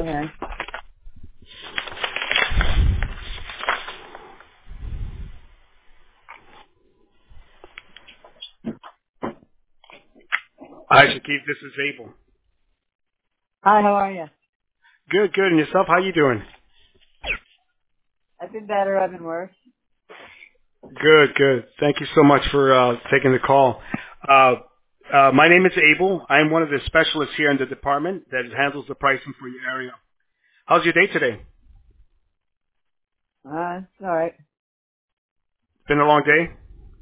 Okay. Hi, Shakib. This is Abel. Hi, how are you? Good, good. And yourself? How you doing? I've been better. I've been worse. Good, good. Thank you so much for taking the call. My name is Abel. I'm one of the specialists here in the department that handles the pricing for your area. How's your day today? It's all right. Been a long day?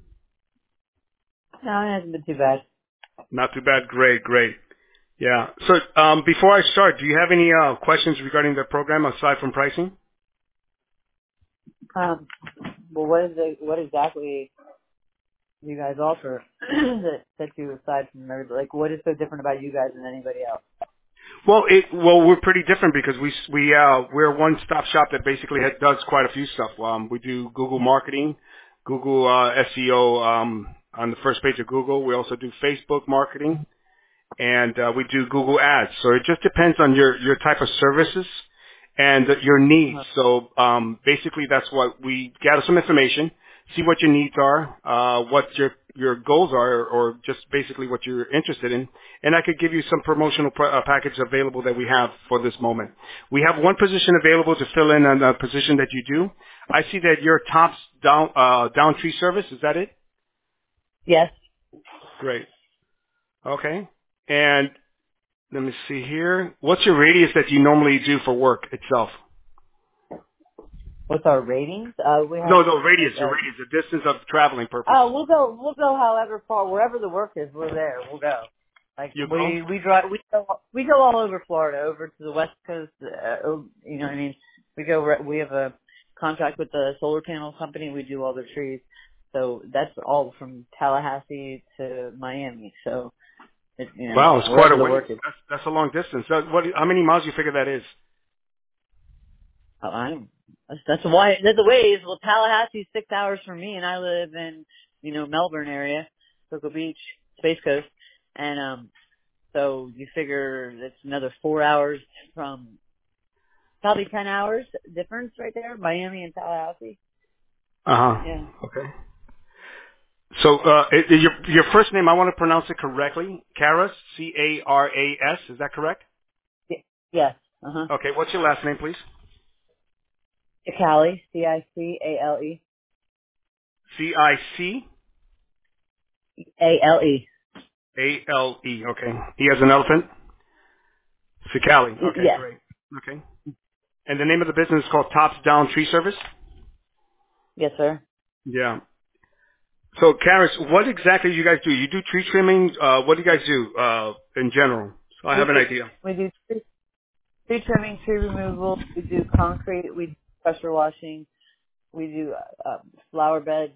No, it hasn't been too bad. Not too bad. Great, great. Yeah. So before I start, do you have any questions regarding the program aside from pricing? Um, well, what exactly do you guys offer that sets you aside from everybody? Like, what is so different about you guys than anybody else? Well, we're pretty different because we're a one-stop shop that basically does quite a few stuff. We do Google marketing, Google SEO on the first page of Google. We also do Facebook marketing, and we do Google Ads. So it just depends on your type of services and your needs. Uh-huh. So basically, that's what we gather some information, see what your needs are, what your goals are, or just basically what you're interested in, and I could give you some promotional package available that we have for this moment. We have one position available to fill in on a position that you do. I see that your tops down tree service. Is that it? Yes. Great. Okay. And let me see here. What's your radius that you normally do for work itself? What's our ratings? We have No, radius, like your radius, the distance of traveling purpose. we'll go however far, wherever the work is, we're there. We'll go. Like You go? we go all over Florida, over to the West Coast. You know what I mean? We have a contract with the solar panel company. We do all the trees. So that's all from Tallahassee to Miami. So, Wow, it's quite wherever a the ways. work is. That's a long distance. How many miles do you figure that is? I don't. That's the ways. Well, Tallahassee's 6 hours from me, and I live in Melbourne area, Cocoa Beach, Space Coast, and so you figure that's another 4 hours from probably 10 hours difference right there, Miami and Tallahassee. Uh-huh. Yeah. Okay. So, your first name, I want to pronounce it correctly. Caras, Caras, is that correct? Yes. Uh huh. Okay, what's your last name, please? Cicale, Cicale, C-I-C-A-L-E. Ale. Okay. He has an elephant? Cicali. Okay, Yes. great. Okay. And the name of the business is called Tops Down Tree Service? Yes, sir. Yeah. So, Karis, what exactly do you guys do? You do tree trimming? What do you guys do in general? So I We have an idea. we do tree trimming, tree removal. We do concrete. We do pressure washing. We do flower beds,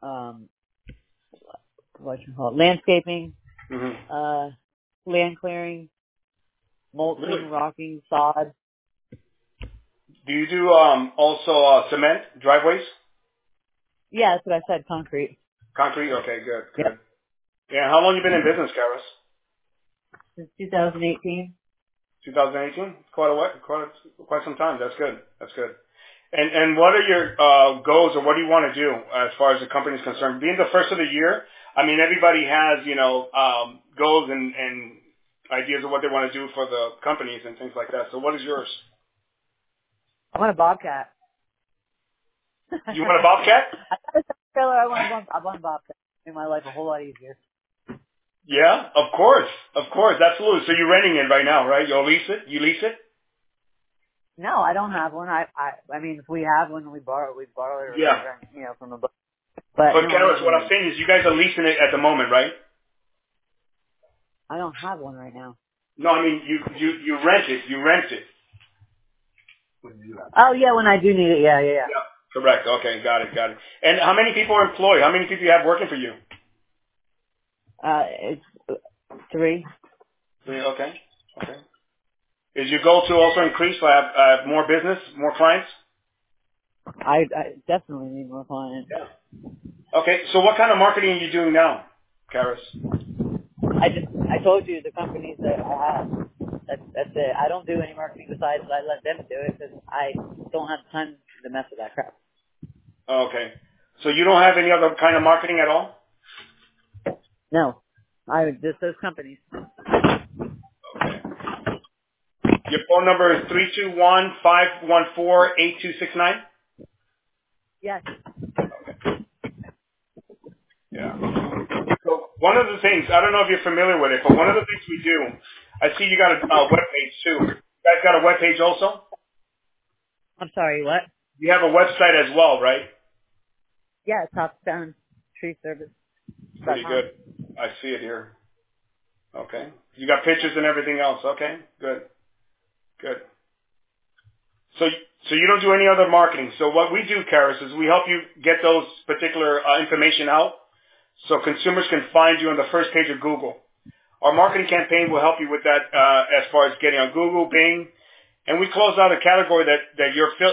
what you call it, landscaping, Hmm. uh, land clearing, Really? mulching, rocking, sod. Do you do also cement, driveways? Yeah, that's what I said, concrete. Concrete? Okay, good, Yep. good. Yeah, how long you been in business, Karis? Since 2018. 2018? Quite some time. That's good. That's good. And what are your goals, or what do you want to do as far as the company is concerned? Being the first of the year, I mean, everybody has goals and ideas of what they want to do for the companies and things like that. So what is yours? I want a bobcat. I You want a bobcat? got a trailer. I want a bobcat. Make my life a whole lot easier. Yeah, of course, absolutely. So you're renting it right now, right? You'll lease it. You lease it? No, I don't have one. I mean, if we have one, we borrow it or Yeah. rent, from a book. But But no, I Karis, don't what need I'm one. saying is, you guys are leasing it at the moment, right? I don't have one right now. No, I mean you rent it. You rent it. Oh yeah, when I do need it, yeah. Yeah. Correct. Okay, got it, got it. And how many people are employed? How many people you have working for you? It's 3. Three. Okay. Okay. Is your goal to also increase, more business, more clients? I definitely need more clients. Yeah. Okay. So what kind of marketing are you doing now, Karis? I told you the companies that I have. That's it. I don't do any marketing besides I let them do it because I don't have time to mess with that crap. Okay. So you don't have any other kind of marketing at all? No, I just those companies. Okay. Your phone number is 321-514-8269? Yes. Yeah. So one of the things, I don't know if you're familiar with it, but one of the things we do, I see you got a web page too. You guys got a web page also? I'm sorry. What? You have a website as well, right? Yeah, Top Down Tree Service. Pretty good. I see it here. Okay. You got pictures and everything else. Okay. Good. Good. So you don't do any other marketing. So what we do, Karis, is we help you get those particular information out so consumers can find you on the first page of Google. Our marketing campaign will help you with that as far as getting on Google, Bing, and we close out a category that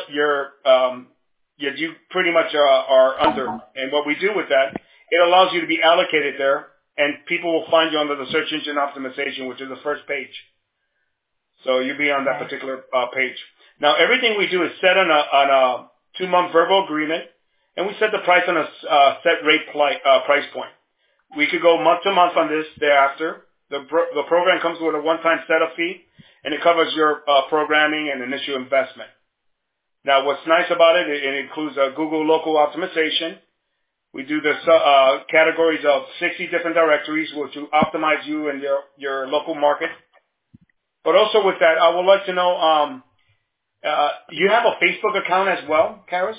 you pretty much are under. And what we do with that, it allows you to be allocated there, and people will find you under the search engine optimization, which is the first page. So you'll be on that particular page. Now, everything we do is set on a 2-month verbal agreement, and we set the price on a set rate price point. We could go month to month on this thereafter. The program comes with a one-time setup fee, and it covers your programming and initial investment. Now, what's nice about it, it includes a Google local optimization. We do the categories of 60 different directories, which will optimize you and your local market. But also with that, I would like to know, you have a Facebook account as well, Karis?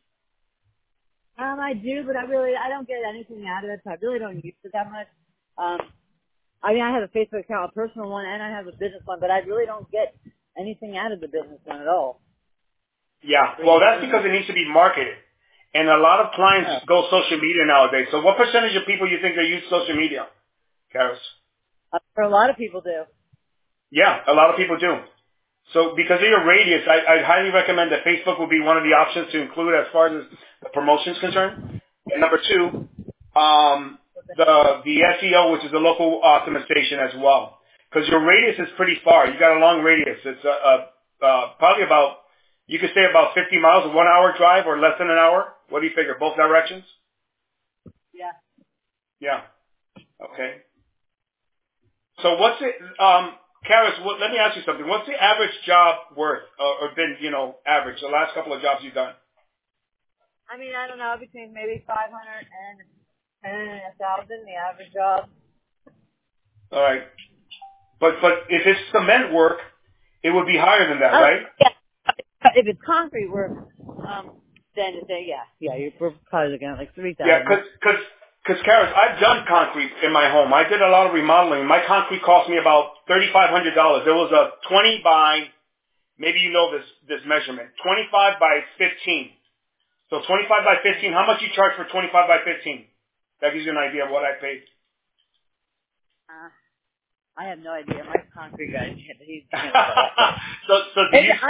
I do, but I don't get anything out of it, so I really don't use it that much. I mean, I have a Facebook account, a personal one, and I have a business one, but I really don't get anything out of the business one at all. Yeah, well, that's because it needs to be marketed. And a lot of clients go social media nowadays. So what percentage of people you think they use social media, Karis? A lot of people do. Yeah, a lot of people do. So because of your radius, I'd highly recommend that Facebook will be one of the options to include as far as the promotion is concerned. And number 2, the SEO, which is the local optimization as well. Because your radius is pretty far. You got a long radius. It's probably about, you could say about 50 miles, a 1-hour drive or less than an hour. What do you figure? Both directions? Yeah. Yeah. Okay. So what's it, Karis, let me ask you something. What's the average job worth or been, average, the last couple of jobs you've done? I mean, I don't know, between maybe 500 and 1,000, the average job. All right. But if it's cement work, it would be higher than that, right? Yeah. If it's concrete work, then yeah, you're probably looking at like 3,000. Yeah, because Karis, I've done concrete in my home. I did a lot of remodeling. My concrete cost me about $3,500. There was a 20 by, maybe you know this measurement, 25 by 15. So 25 by 15, how much you charge for 25 by 15? That gives you an idea of what I paid. I have no idea. My concrete guy, he's so do you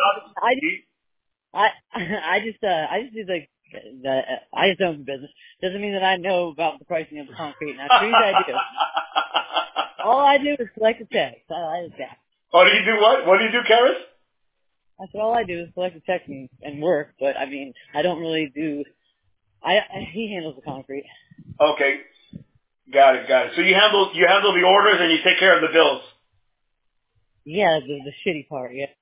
I just do like I just own the business. Doesn't mean that I know about the pricing of the concrete. Now, trees I do. All I do is collect the checks. I just that. Oh, do you do what? What do you do, Karis? I said all I do is collect the checks and work, but I mean I don't really do. He handles the concrete. Okay, got it. So you handle the orders and you take care of the bills. Yeah, the shitty part. Yeah.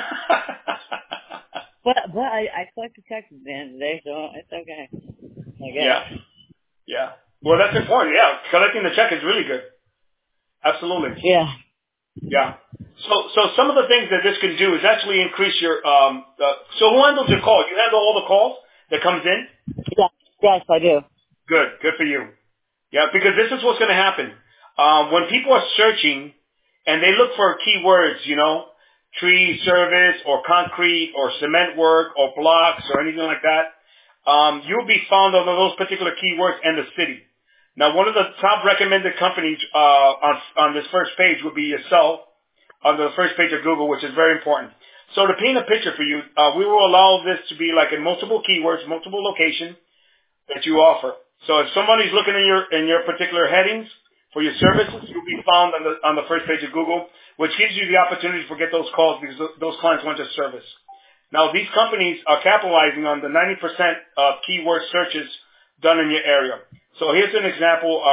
But I collect the checks at the end of the day, so it's okay. I guess. Yeah. Well, that's important. Yeah, collecting the check is really good. Absolutely. Yeah. Yeah. So some of the things that this can do is actually increase your so who handles your calls? You handle all the calls that comes in? Yeah. Yes, I do. Good for you. Yeah, because this is what's going to happen. When people are searching and they look for keywords, tree service or concrete or cement work or blocks or anything like that, you'll be found under those particular keywords and the city. Now, one of the top recommended companies on this first page would be yourself on the first page of Google, which is very important. So to paint a picture for you, we will allow this to be like in multiple keywords, multiple locations that you offer. So if somebody's looking in your particular headings, for your services, you'll be found on the first page of Google, which gives you the opportunity to get those calls because those clients want your service. Now, these companies are capitalizing on the 90% of keyword searches done in your area. So here's an example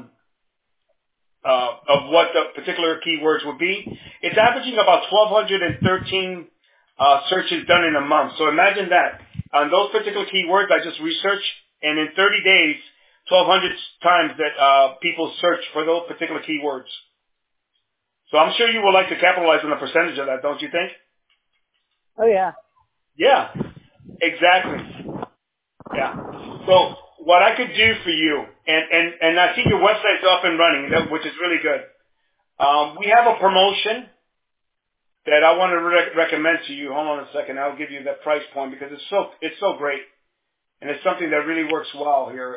of what the particular keywords would be. It's averaging about 1,213 searches done in a month. So imagine that. On those particular keywords, I just researched, and in 30 days, 1,200 times that people search for those particular keywords. So I'm sure you would like to capitalize on a percentage of that, don't you think? Oh, yeah. Yeah, exactly. Yeah. So what I could do for you, and I see your website's up and running, which is really good. We have a promotion that I want to recommend to you. Hold on a second. I'll give you the price point because it's so great, and it's something that really works well here.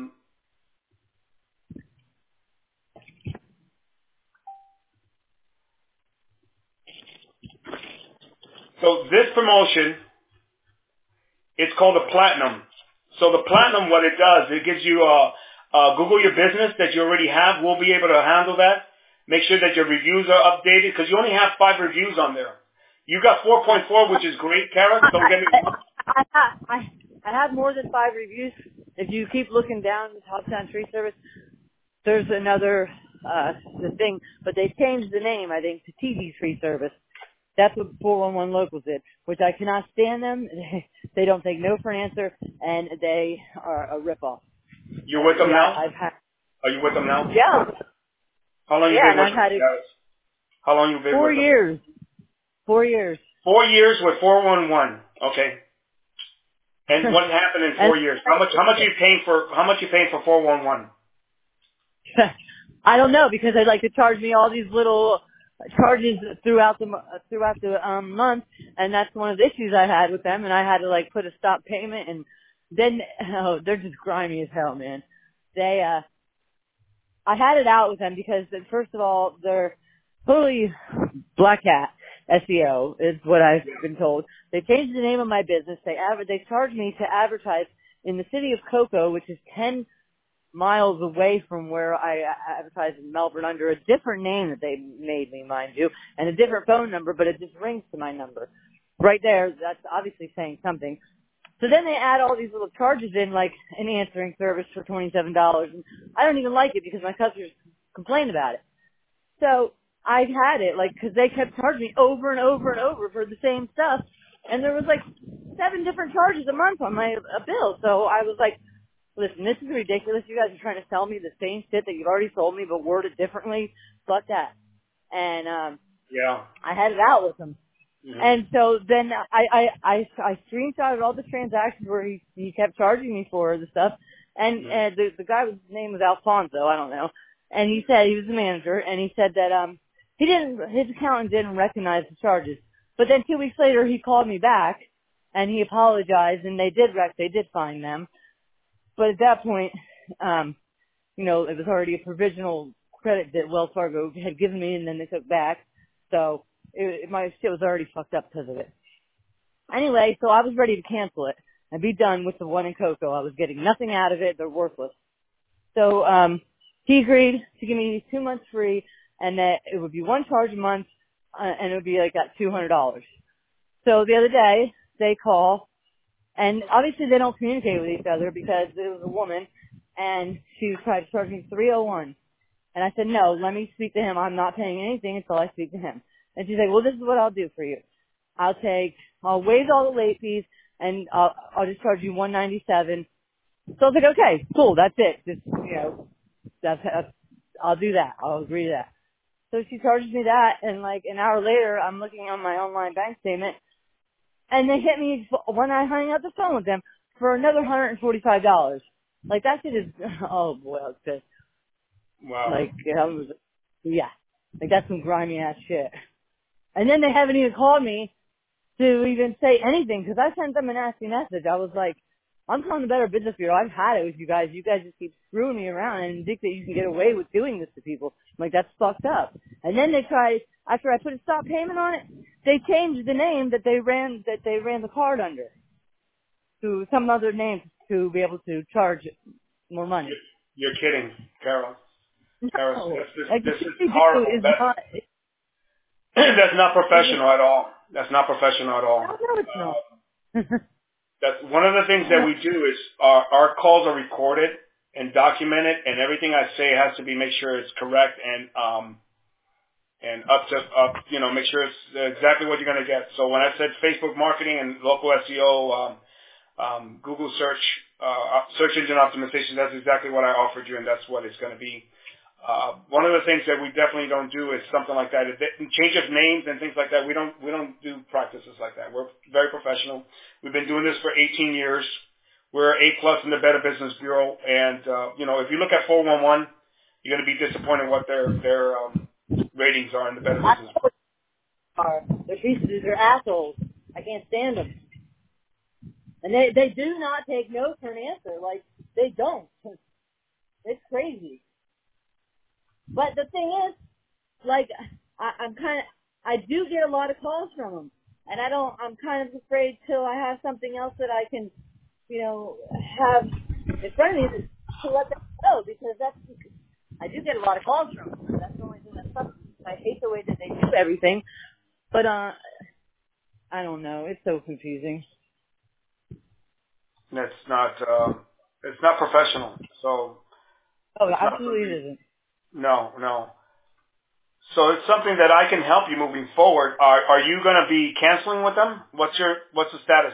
So this promotion, it's called a Platinum. So the Platinum, what it does, it gives you Google Your Business that you already have. We'll be able to handle that. Make sure that your reviews are updated because you only have 5 reviews on there. You got 4.4, which is great, Kara. Don't get me wrong. I have more than 5 reviews. If you keep looking down the Top 10 Tree Service, there's another the thing, but they changed the name, I think, to TV Tree Service. That's what 411 Locals did, which I cannot stand them. They don't take no for an answer, and they are a ripoff. You're with them now? Are you with them now? Yeah. How long you been with them? How long you been 4 with them? years. 4 years. 4 years with 411. Okay. And what happened in 4 years? How much are you paying for 411? I don't know because they like to charge me all these little charges throughout the month, and that's one of the issues I had with them, and I had to like put a stop payment, and then they're just grimy as hell, man. I had it out with them because first of all they're totally black hat SEO is what I've been told. They changed the name of my business. They charged me to advertise in the city of Cocoa, which is 10 miles away from where I advertise in Melbourne under a different name that they made me, mind you, and a different phone number, but it just rings to my number. Right there, that's obviously saying something. So then they add all these little charges in, like an answering service for $27, and I don't even like it because my customers complain about it. So I had it, like, because they kept charging me over and over and over for the same stuff, and there was like 7 different charges a month on my bill. So I was like, listen, this is ridiculous. You guys are trying to sell me the same shit that you've already sold me, but worded differently. Fuck that. And I had it out with him. Mm-hmm. And so then I screenshotted all the transactions where he kept charging me for the stuff. And the guy, his name was Alfonso, I don't know. And he said he was the manager, and he said that his accountant didn't recognize the charges. But then 2 weeks later, he called me back, and he apologized, and they did find them. But at that point, it was already a provisional credit that Wells Fargo had given me, and then they took back. So my shit was already fucked up because of it. Anyway, so I was ready to cancel it and be done with the one in Cocoa. I was getting nothing out of it. They're worthless. So he agreed to give me 2 months free, and that it would be 1 charge a month, and it would be like at $200. So the other day, they call. And obviously they don't communicate with each other because it was a woman, and she was trying to charge me $301. And I said, no, let me speak to him. I'm not paying anything until I speak to him. And she's like, well, this is what I'll do for you. I'll waive all the late fees, and I'll just charge you $197. So I was like, okay, cool, that's it. Just, I'll do that. I'll agree to that. So she charges me that, and like an hour later, I'm looking on my online bank statement, and they hit me when I hung up the phone with them for another $145. Like that shit is, oh boy, I was pissed. Wow. Like, like that's some grimy ass shit. And then they haven't even called me to even say anything because I sent them a nasty message. I was like, I'm calling the Better Business Bureau. I've had it with you guys. You guys just keep screwing me around and think that you can get away with doing this to people. I'm like, that's fucked up. And then they tried, after I put a stop payment on it, they changed the name that they ran the card under to some other name to be able to charge more money. You're kidding, Carol. Karis, No, like the this shit is they do horrible. is not. That's not It's, professional at all. That's not professional at all. no, it's not. That's one of the things that we do is our calls are recorded and documented, and everything I say has to be make sure it's correct and make sure it's exactly what you're going to get. So when I said Facebook marketing and local SEO, Google search engine optimization, that's exactly what I offered you, and that's what it's going to be. One of the things that we definitely don't do is something like that. Change of names and things like that. We don't do practices like that. We're very professional. We've been doing this for 18 years. We're A+ in the Better Business Bureau, and if you look at 411, you're going to be disappointed what their ratings are in the Better Business Bureau. They're assholes. I can't stand them. And they do not take no for an answer. Like, they don't. It's crazy. But the thing is, like, I do get a lot of calls from them. And I'm kind of afraid till I have something else that I can, have in front of me to let them know, because I do get a lot of calls from them. That's the only thing that sucks. I hate the way that they do everything. But, I don't know. It's so confusing. It's not professional. So. Oh, absolutely it isn't. No. So it's something that I can help you moving forward. Are you going to be canceling with them? What's the status?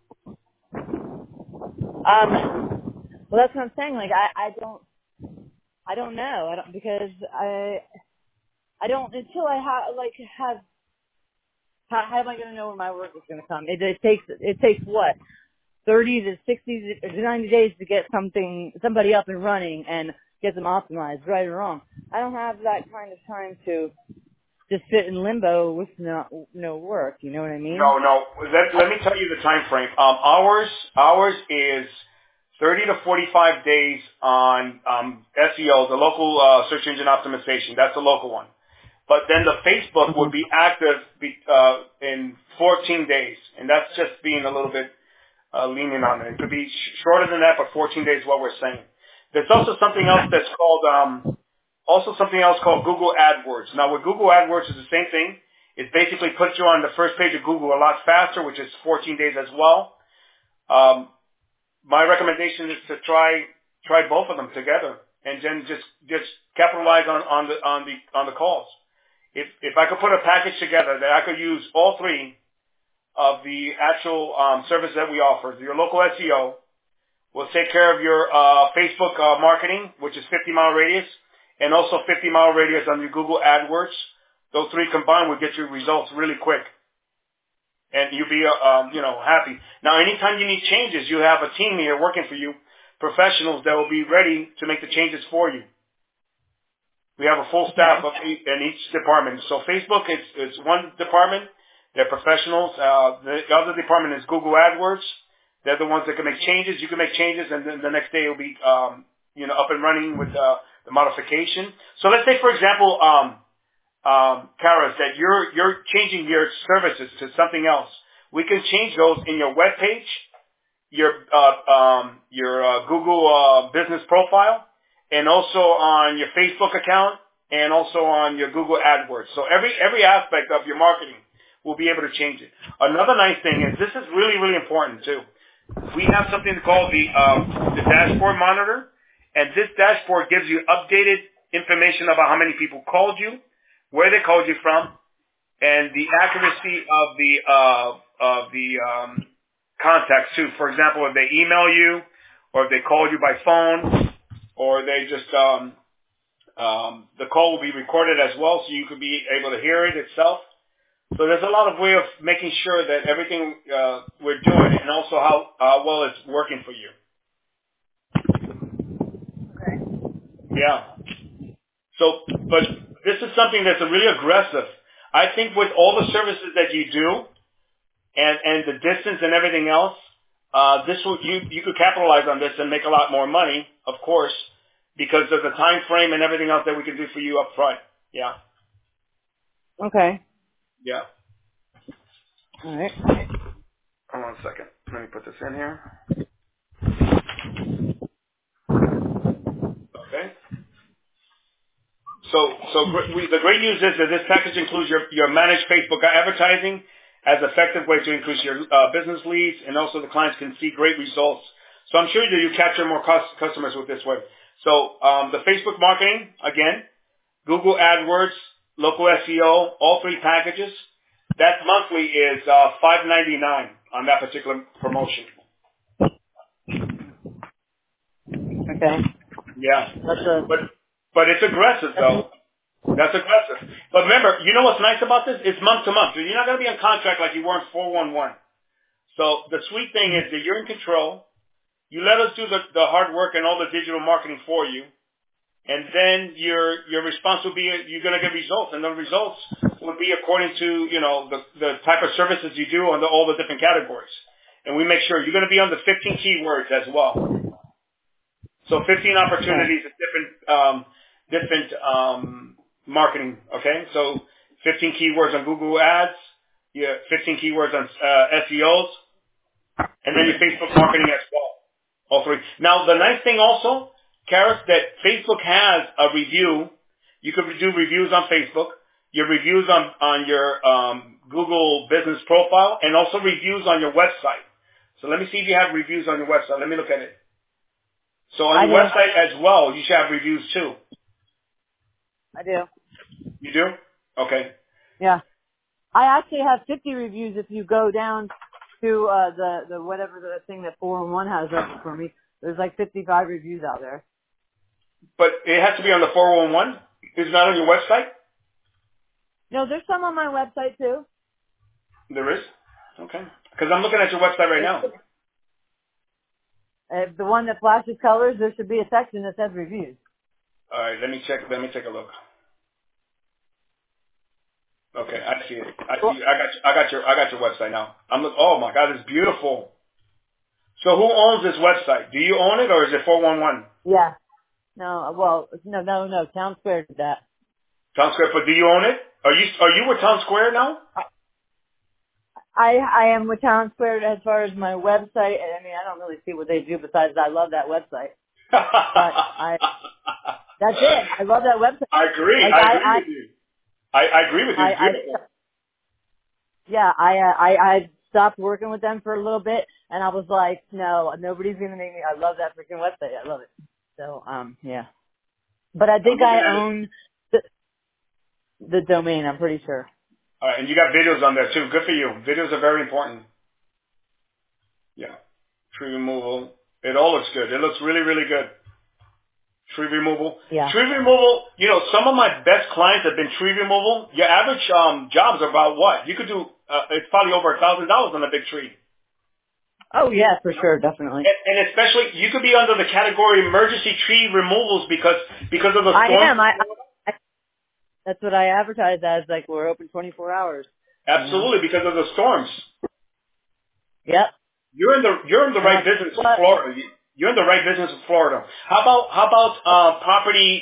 Well, that's what I'm saying. Like, I don't know. Because I don't until I have. How am I going to know when my work is going to come? It takes what? 30 to 60 to 90 days to get somebody up and running and get them optimized, right or wrong. I don't have that kind of time to just sit in limbo with no work. You know what I mean? No. Let me tell you the time frame. Ours is 30 to 45 days on SEO, the local search engine optimization. That's the local one. But then the Facebook would be active in 14 days, and that's just being a little bit lenient on it. It could be shorter than that, but 14 days is what we're saying. There's also something else that's called Google AdWords. Now, with Google AdWords is the same thing. It basically puts you on the first page of Google a lot faster, which is 14 days as well. My recommendation is to try both of them together, and then just capitalize on the calls. If I could put a package together that I could use all three of the actual services that we offer, your local SEO will take care of your Facebook marketing, which is 50-mile radius, and also 50-mile radius on your Google AdWords. Those three combined will get you results really quick, and you'll be happy. Now, anytime you need changes, you have a team here working for you, professionals that will be ready to make the changes for you. We have a full staff in each department. So Facebook is one department. They're professionals. The other department is Google AdWords. They're the ones that can make changes. You can make changes, and then the next day it'll be up and running with the modification. So let's say, for example, Karis, that you're changing your services to something else. We can change those in your web page, your Google business profile, and also on your Facebook account, and also on your Google AdWords. So every aspect of your marketing, we'll be able to change it. Another nice thing is this is really, really important too. We have something called the dashboard monitor, and this dashboard gives you updated information about how many people called you, where they called you from, and the accuracy of the contacts too. For example, if they email you, or if they called you by phone, or they just the call will be recorded as well, so you could be able to hear it itself. So there's a lot of way of making sure that everything we're doing, and also how well it's working for you. Okay. Yeah. So, but this is something that's really aggressive. I think with all the services that you do, and the distance and everything else, this will you could capitalize on this and make a lot more money, of course, because of the time frame and everything else that we can do for you up front. Yeah. Okay. Yeah. All right. Hold on a second. Let me put this in here. Okay. The great news is that this package includes your managed Facebook advertising as an effective way to increase your business leads, and also the clients can see great results. So I'm sure that you capture more customers with this way. So the Facebook marketing, again, Google AdWords, local SEO, all three packages. That monthly is $5.99 on that particular promotion. Okay. Yeah. But it's aggressive though. That's aggressive. But remember, you know what's nice about this? It's month to month. So you're not going to be on contract like you were in 411. So the sweet thing is that you're in control. You let us do the hard work and all the digital marketing for you. And then your response will be you're going to get results. And the results will be according to, you know, the type of services you do on all the different categories. And we make sure you're going to be on the 15 keywords as well. So 15 opportunities at different marketing, okay? So 15 keywords on Google Ads, 15 keywords on SEOs, and then your Facebook marketing as well. All three. Now, the nice thing also, Karis, that Facebook has a review. You could do reviews on Facebook, your reviews on your Google business profile, and also reviews on your website. So let me see if you have reviews on your website. Let me look at it. So on your website as well, you should have reviews too. I do. You do? Okay. Yeah. I actually have 50 reviews if you go down to the whatever the thing that 411 has up for me. There's like 55 reviews out there. But it has to be on the 411? It's not on your website? No, there's some on my website too. There is? Okay. Because I'm looking at your website right now. The one that flashes colors, there should be a section that says reviews. All right, let me check. Let me take a look. Okay, I see it. I got your website now. Oh my God, it's beautiful. So who owns this website? Do you own it or is it 411? Yeah. No, well, no. Town Square did that. Town Square, but do you own it? Are you with Town Square now? I am with Town Square as far as my website. I mean, I don't really see what they do besides I love that website. But that's it. I love that website. I agree. Like, I agree with you. I agree with you. It's beautiful. Yeah, I stopped working with them for a little bit, and I was like, no, nobody's gonna make me. I love that freaking website. I love it. So, yeah. But I think I own the domain. I'm pretty sure. All right, and you got videos on there too. Good for you. Videos are very important. Yeah. Tree removal. It all looks good. It looks really, really good. Tree removal. Yeah. Tree removal, you know, some of my best clients have been tree removal. Your average jobs are about what? You could do, it's probably over $1,000 on a big tree. Oh, yeah, for sure, definitely. And especially, you could be under the category emergency tree removals because of the storm. I am. That's what I advertise as, like, we're open 24 hours. Absolutely, because of the storms. Yep. You're in the right business in Florida. You're in the right business in Florida. How about property,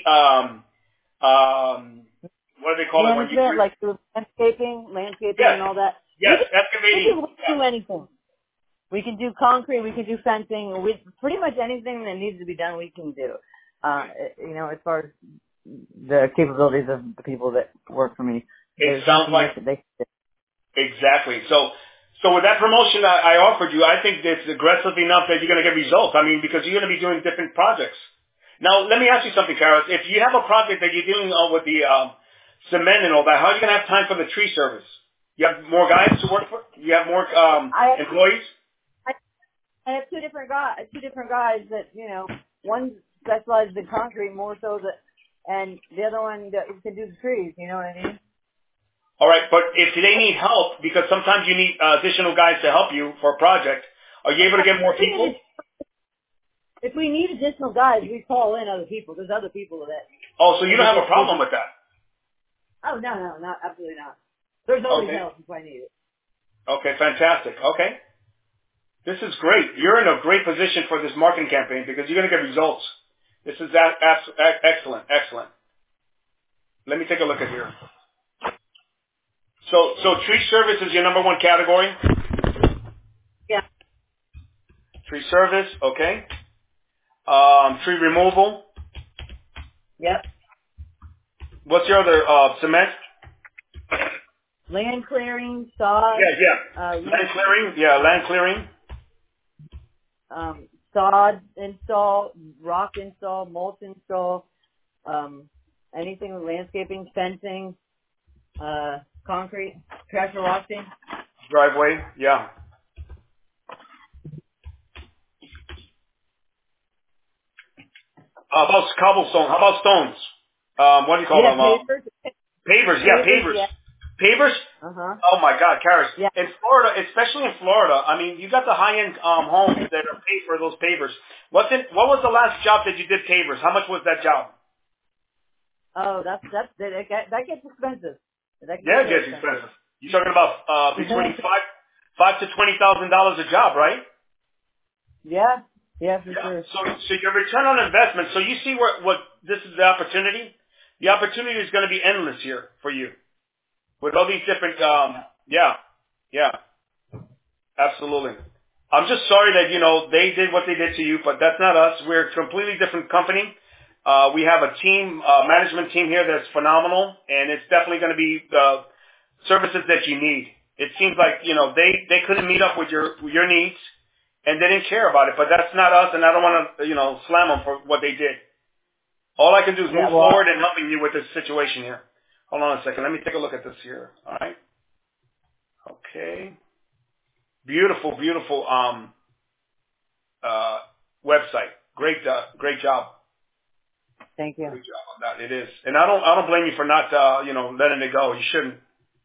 what do they call it when you like landscaping yes. and all that. Yes, excavating. We can do anything. We can do concrete, we can do fencing, pretty much anything that needs to be done we can do. You know, as far as the capabilities of the people that work for me. It sounds like exactly. So with that promotion I offered you, I think it's aggressive enough that you're going to get results. I mean, because you're going to be doing different projects. Now, let me ask you something, Karis. If you have a project that you're dealing with the cement and all that, how are you going to have time for the tree service? You have more guys to work for? You have more employees? I have two different guys that, you know, one specializes in concrete more so that, and the other one that can do the trees, you know what I mean? All right, but if they need help, because sometimes you need additional guys to help you for a project, are you able to get more people? If we need additional guys, we call in other people. There's other people that. Oh, so you don't have a problem with that? Oh, no, absolutely not. There's always help if I need it. Okay, fantastic. Okay. This is great. You're in a great position for this marketing campaign because you're going to get results. This is excellent. Excellent. Let me take a look at here. So tree service is your number one category? Yeah. Tree service, okay. Tree removal? Yep. What's your other cement? Land clearing, sod. Land clearing. Yeah, land clearing. Sod install, rock install, mulch install, anything with landscaping, fencing, concrete, pressure washing. Driveway. Yeah. How about cobblestone? How about stones? What do you call them? Pavers. Pavers. Yeah, pavers. Yeah. Pavers? Uh-huh. Oh my God, Karis. Yeah. In Florida, especially in Florida, I mean, you got the high-end homes that are paid for those pavers. What was the last job that you did pavers? How much was that job? Oh, that gets expensive. That gets Yeah, it very gets expensive. You're talking about between five to $20,000 a job, right? Yeah, for Yeah. sure. So your return on investment. So you see what this is the opportunity. The opportunity is going to be endless here for you with all these different. Yeah, absolutely. I'm just sorry that they did what they did to you, but that's not us. We're a completely different company. We have a team, management team here that's phenomenal, and it's definitely going to be the services that you need. It seems like they couldn't meet up with your needs. And they didn't care about it, but that's not us, and I don't want to, slam them for what they did. All I can do is move forward and helping you with this situation here. Hold on a second. Let me take a look at this here. All right. Okay. Beautiful, beautiful website. Great job. Thank you. Great job on that. It is, and I don't blame you for not letting it go. You shouldn't.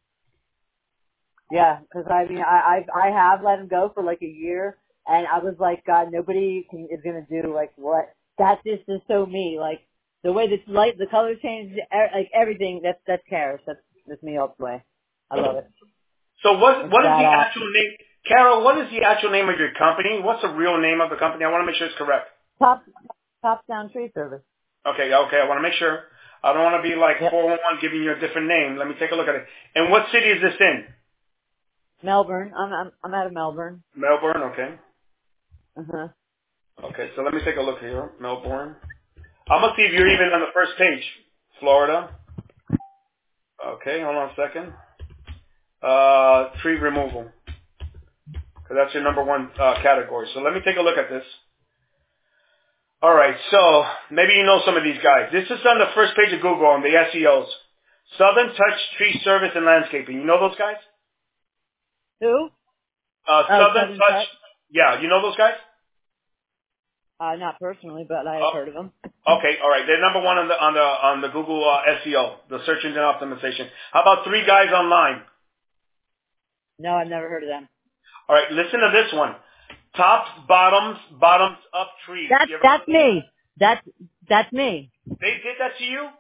Yeah, because I mean, I have let him go for like a year. And I was like, God, nobody is going to do like what, that just is so me. Like the way the colors change, like everything, that's Karis. That's me all the way. I love it. So what is the actual name? Carol, what is the actual name of your company? What's the real name of the company? I want to make sure it's correct. Top Down Tree Service. Okay. I want to make sure. I don't want to be like 411 giving you a different name. Let me take a look at it. And what city is this in? Melbourne. I'm out of Melbourne. Melbourne, okay. Uh-huh. Okay, so let me take a look here. Melbourne. I'm going to see if you're even on the first page. Florida. Okay, hold on a second. Tree removal. Because that's your number one category. So let me take a look at this. All right, so maybe you know some of these guys. This is on the first page of Google on the SEOs. Southern Touch Tree Service and Landscaping. You know those guys? Who? Southern Touch. Yeah, you know those guys? Not personally, but I've heard of them. Okay, all right. They're number one on the Google SEO, the search engine optimization. How about Three Guys Online? No, I've never heard of them. All right, listen to this one. Tops, bottoms up trees. That's me. That's me. They did that to you?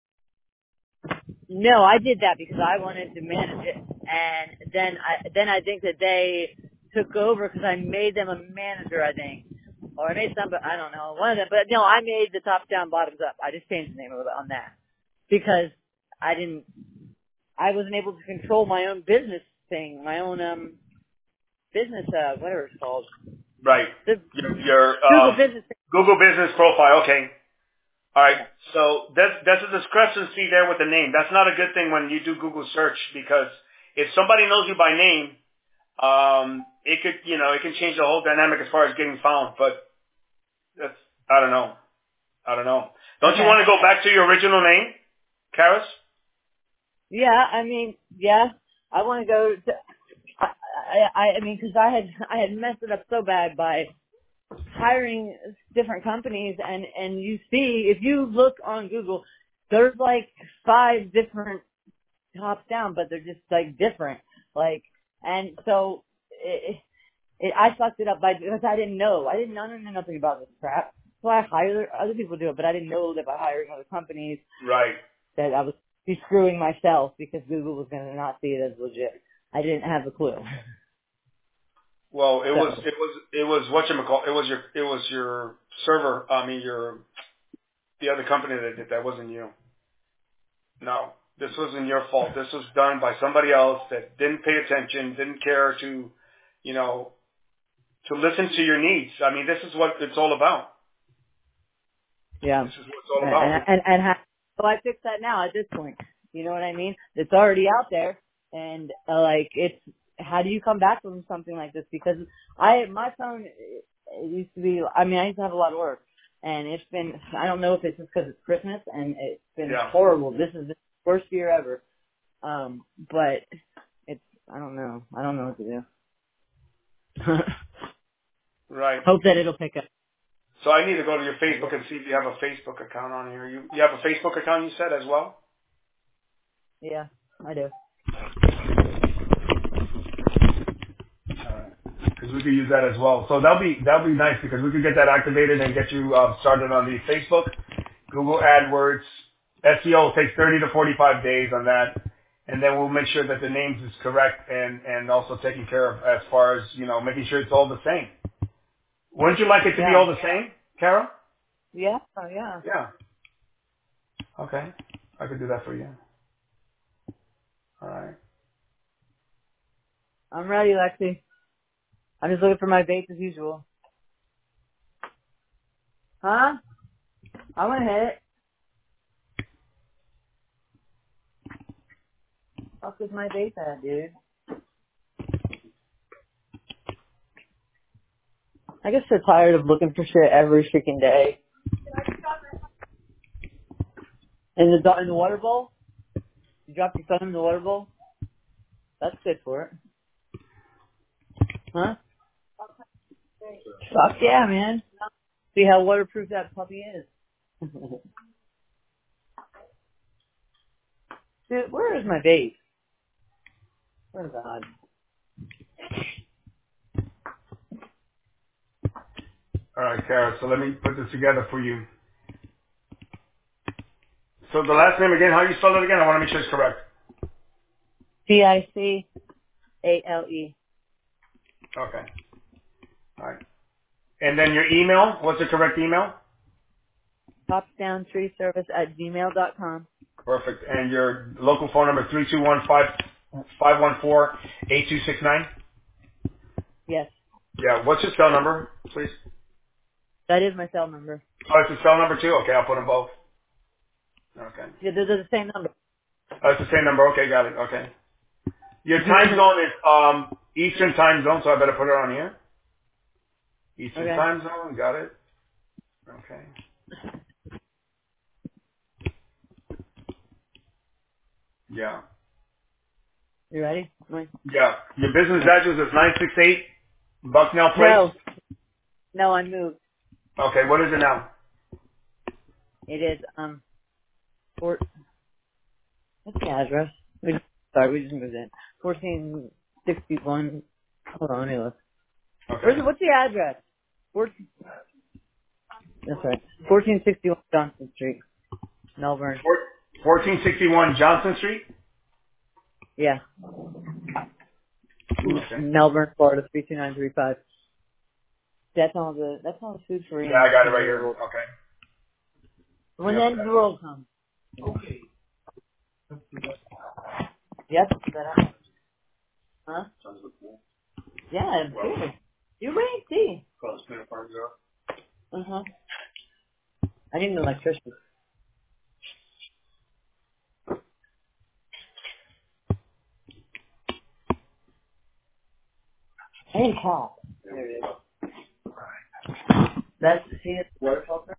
No, I did that because I wanted to manage it, and then I think that they took over because I made them a manager, I think, or I made some, but I don't know, one of them. But no, I made the tops down, bottoms up. I just changed the name of it on that because I wasn't able to control my own business thing, my own business, whatever it's called. Right. Your Google business profile. Okay. All right. So there's a discrepancy there with the name. That's not a good thing when you do Google search because if somebody knows you by name, it could, it can change the whole dynamic as far as getting found. But that's, I don't know. Don't you want to go back to your original name, Karis? Yeah, I mean, yeah, I want to go to, I mean, because I had messed it up so bad by hiring different companies, and you see, if you look on Google, there's like 5 different tops down, but they're just like different, like, and so I fucked it up because I didn't know nothing about this crap. So I hired other people to do it, but I didn't know that by hiring other companies, right, that I was be screwing myself because Google was going to not see it as legit. I didn't have a clue. Well, it was whatchamacallit. It was your server. I mean, the other company that did that wasn't you. No, this wasn't your fault. This was done by somebody else that didn't pay attention, didn't care to, to listen to your needs. I mean, this is what it's all about. Yeah. This is what it's all about. So I fix that now at this point. You know what I mean? It's already out there, and like it's. How do you come back from something like this? Because my phone it used to be. I mean, I used to have a lot of work, and it's been. I don't know if it's just because it's Christmas, and it's been horrible. This is the worst year ever. But it's. I don't know. I don't know what to do. Right. Hope that it'll pick up. So I need to go to your Facebook and see if you have a Facebook account on here. You have a Facebook account, you said, as well? Yeah, I do. Because we could use that as well. So that'll be nice because we could get that activated and get you started on the Facebook, Google AdWords. SEO takes 30 to 45 days on that, and then we'll make sure that the names is correct and also taken care of as far as making sure it's all the same. Wouldn't you like it to be all the same, Carol? Yeah. Oh yeah. Yeah. Okay. I could do that for you. All right. I'm ready, Lexi. I'm just looking for my bait as usual. Huh? I want to hit it. Fuck is my bait at, dude? I get so tired of looking for shit every freaking day. In the water bowl? You dropped your phone in the water bowl? That's good for it. Huh? Fuck yeah, man. See how waterproof that puppy is. Dude, where is my bait? Where's God? All right, Carol. So let me put this together for you. So the last name again, how you spell it again? I want to make sure it's correct. Picale. Okay. All right. And then your email, what's the correct email? Topdowntreeservice@gmail.com. Perfect. And your local phone number, 321-514-8269? Yes. Yeah. What's your cell number, please? That is my cell number. Oh, it's a cell number too? Okay, I'll put them both. Okay. Yeah, they're the same number. Oh, it's the same number. Okay, got it. Okay. Your time zone is Eastern time zone, so I better put it on here. Eastern Okay. time zone, got it. Okay. Yeah. You ready? Yeah. Your business address is 968 Bucknell Place? No, I moved. Okay, what is it now? It is, what's the address? We just moved in. 1461, hold on, let me look. Okay. What's the address? 14, that's right. 1461 Johnson Street, Melbourne. 1461 Johnson Street? Yeah. Okay. Melbourne, Florida, 32935. That's all the food for Yeah, I got it right the here. world. Okay. When the Yep. end of the world comes. Okay. Yep. Huh? Yeah, it's good. You wait, see. Uh-huh. I need an electrician. I need help. There it is. That's, see it? Water filter?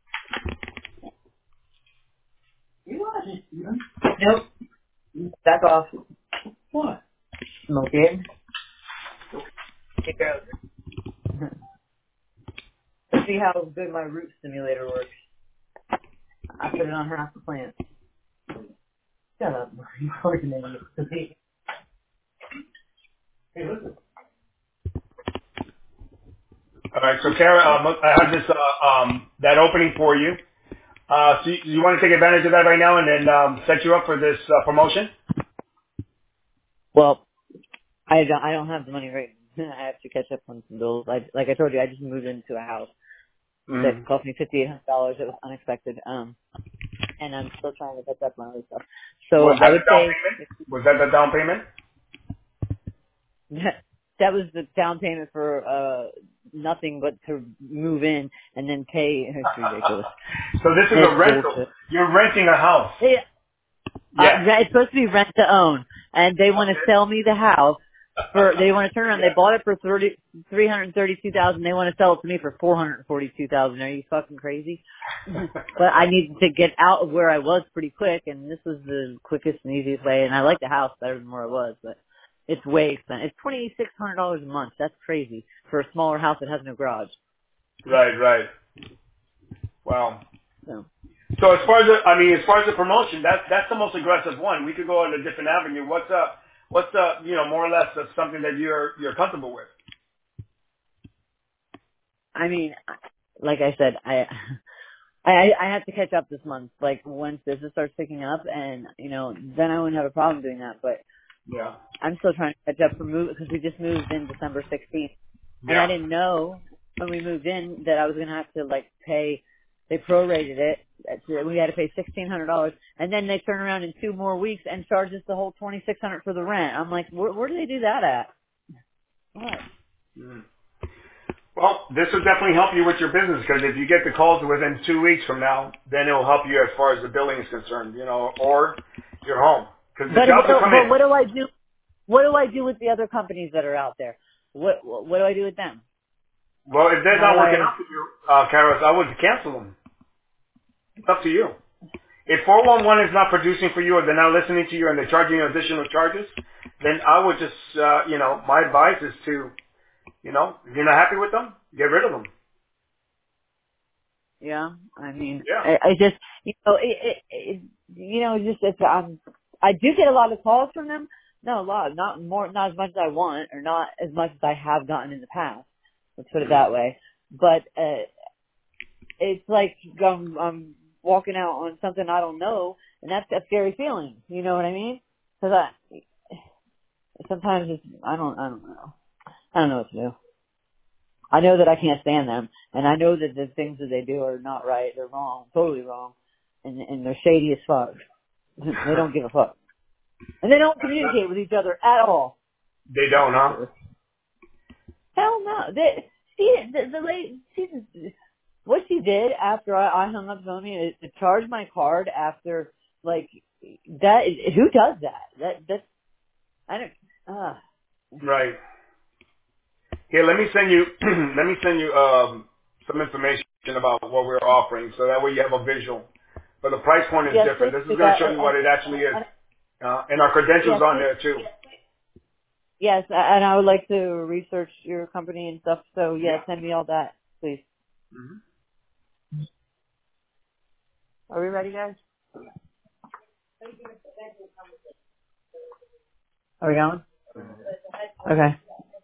You want it? Nope. Back off. What? Smoke it. Take care of it. Let's see how good my root stimulator works. I put it on half the plant. Shut up. You're coordinating it. Hey, listen. All right, so Kara, I have this that opening for you. So you want to take advantage of that right now and then set you up for this promotion? Well, I don't have the money right. I have to catch up on some bills. Like I told you, I just moved into a house that cost me $5,800. It was unexpected. And I'm still trying to catch up on other stuff. So Was I that the would down say payment? Was that the down payment? that was the down payment for nothing but to move in and then pay. It's ridiculous. So this is a rental. Bullshit. You're renting a house. Yeah. Yeah. It's supposed to be rent to own, and they want to sell me the house they want to turn around. They bought it for $332,000. They want to sell it to me for $442,000. Are you fucking crazy? But I needed to get out of where I was pretty quick, and this was the quickest and easiest way. And I like the house better than where I was, but it's way expensive. It's $2,600 a month. That's crazy for a smaller house that has no garage. Right. Wow. So as far as the promotion, that's the most aggressive one. We could go on a different avenue. What's more or less something that you're comfortable with? I mean, like I said, I have to catch up this month. Like once business starts picking up, and then I wouldn't have a problem doing that. But yeah, I'm still trying to catch up because we just moved in December 16th, and I didn't know when we moved in that I was gonna have to pay. They prorated it. We had to pay $1,600, and then they turn around in 2 more weeks and charge us the whole $2,600 for the rent. I'm like, where do they do that at? What? Mm. Well, this will definitely help you with your business, because if you get the calls within 2 weeks from now, then it will help you as far as the billing is concerned, or your home. Because the jobs will come in. But what do I do? What do I do with the other companies that are out there? What do I do with them? Well, if they're not working out for you, Karos, I would cancel them. It's up to you. If 411 is not producing for you, or they're not listening to you, and they're charging you additional charges, then I would just, my advice is to, if you're not happy with them, get rid of them. Yeah, I mean, yeah. I just, I do get a lot of calls from them. Not a lot, not as much as I want, or not as much as I have gotten in the past. Let's put it that way. But it's like I'm walking out on something I don't know, and that's a scary feeling. You know what I mean? Because sometimes I don't know. I don't know what to do. I know that I can't stand them, and I know that the things that they do are not right. They're wrong, totally wrong, and they're shady as fuck. They don't give a fuck, and they don't communicate with each other at all. They don't, huh? Hell no. The lady, what she did after I hung up the phone is to charge my card after, that. Who does that? That's, I don't, Right. Here, let me send you some information about what we're offering, so that way you have a visual. But the price point is different. This is going to show you what it actually is. And our credentials on there too. Yes, and I would like to research your company and stuff. So send me all that, please. Mm-hmm. Are we ready, guys? Are we going? Okay.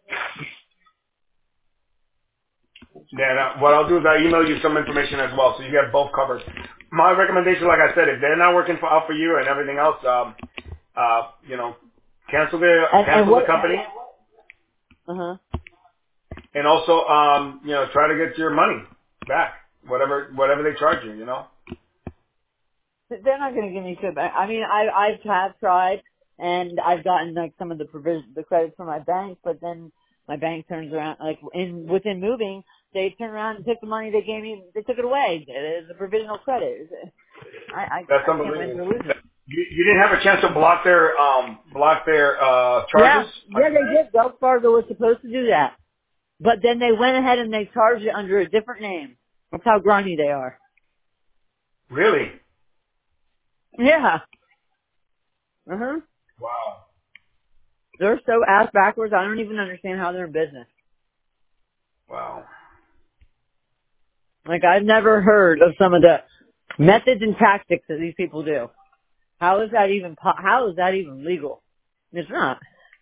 Yeah, what I'll do is I'll email you some information as well, so you get both covered. My recommendation, like I said, if they're not working out for you and everything else, cancel the company. Uh-huh. And also, try to get your money back, whatever they charge you, They're not going to give me shit back. I mean, I've tried, and I've gotten some of the credits from my bank, but then my bank turns around, within moving, they turn around and took the money they gave me, they took it away. It's a provisional credit. That's unbelievable. You didn't have a chance to block their charges? Yeah, they did. Wells Fargo was supposed to do that. But then they went ahead and they charged it under a different name. That's how grimy they are. Really? Yeah. Uh-huh. Wow. They're so ass backwards, I don't even understand how they're in business. Wow. I've never heard of some of the methods and tactics that these people do. How is that even legal? It's not.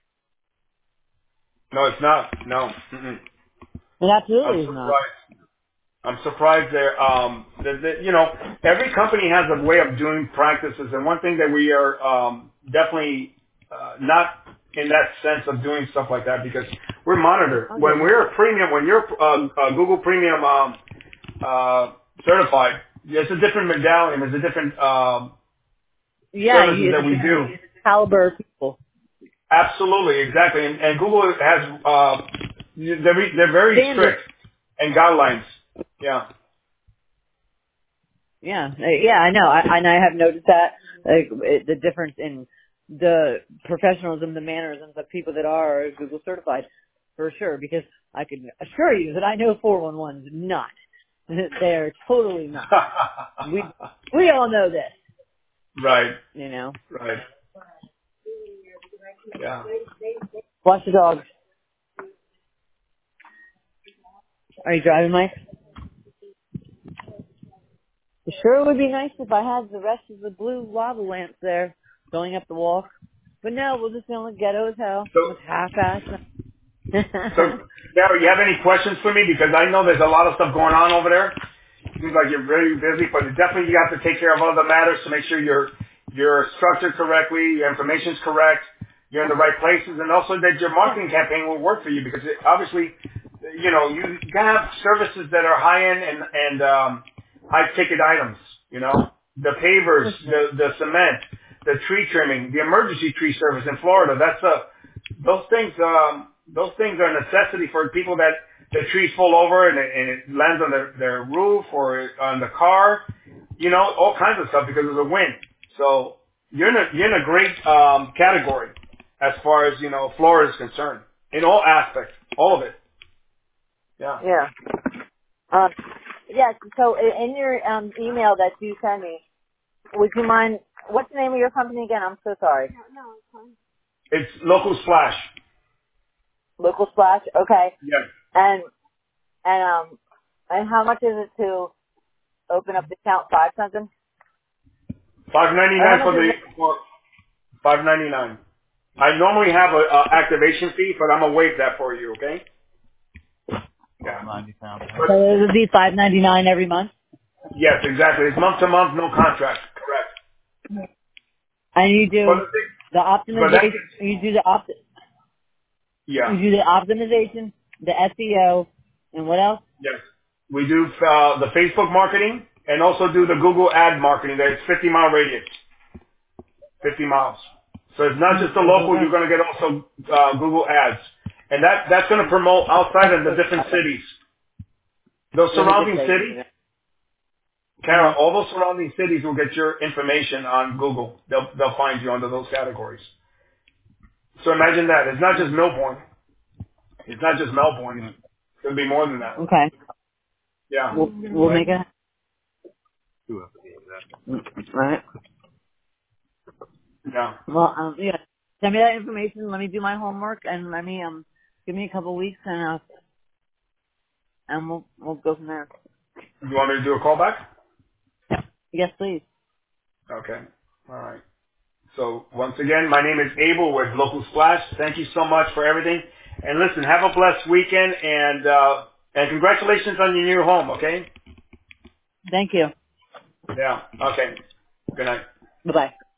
No, it's not. No. Mm-mm. It absolutely is not. I'm surprised there. Every company has a way of doing practices, and one thing that we are definitely not in that sense of doing stuff like that, because we're monitored. Okay. When we're a premium, when you're Google Premium certified, it's a different medallion. There's a different services that we do. Caliber of people. Absolutely, exactly, and Google has they're very strict. and guidelines. Yeah. Yeah, I know. I have noticed that the difference in the professionalism, the mannerisms of people that are Google certified, for sure. Because I can assure you that I know 411's not. They're totally not. We all know this. Right. You know. Right. Yeah. Watch the dogs. Are you driving, Mike? It sure would be nice if I had the rest of the blue lava lamps there going up the walk. But no, we'll just go and ghetto as hell with half-ass. So, Darryl, you have any questions for me? Because I know there's a lot of stuff going on over there. Seems like you're very busy, but definitely you have to take care of other matters to make sure you're structured correctly, your information's correct, you're in the right places, and also that your marketing campaign will work for you. Because obviously, you gotta have services that are high end and high ticket items. The pavers, the cement, the tree trimming, the emergency tree service in Florida. Those things are a necessity for people that the trees fall over and it lands on their roof or on the car, all kinds of stuff because of the wind. So you're in a great category as far as Florida is concerned in all aspects, all of it. Yeah. Yeah. Yes. So in your email that you sent me, would you mind? What's the name of your company again? I'm so sorry. It's Local Splash. Local Splash. Okay. Yes. And how much is it to open up the account? $5 something. $5.99 for $5.99. I normally have a activation fee, but I'm gonna waive that for you. Okay. Yeah. So it would be $5.99 every month. Yes, exactly. It's month to month, no contract. Correct. And you do the optimization. Yeah. You do the optimization, the SEO, and what else? Yes. We do the Facebook marketing and also do the Google ad marketing. That's 50-mile radius. 50 miles. So it's not just the local. You're going to get also Google ads, and that's going to promote outside in the different cities. Those surrounding cities. Kara, all those surrounding cities will get your information on Google. They'll find you under those categories. So imagine that. It's not just Melbourne. It's not just Melbourne. It's going to be more than that. Okay. Yeah. We'll make it. Right. Yeah. Well, yeah. Send me that information. Let me do my homework, and let me give me a couple weeks, and we'll go from there. You want me to do a call back? Yes, please. Okay. All right. So once again, my name is Abel with Local Splash. Thank you so much for everything. And listen, have a blessed weekend and congratulations on your new home, okay? Thank you. Yeah. Okay. Good night. Bye-bye.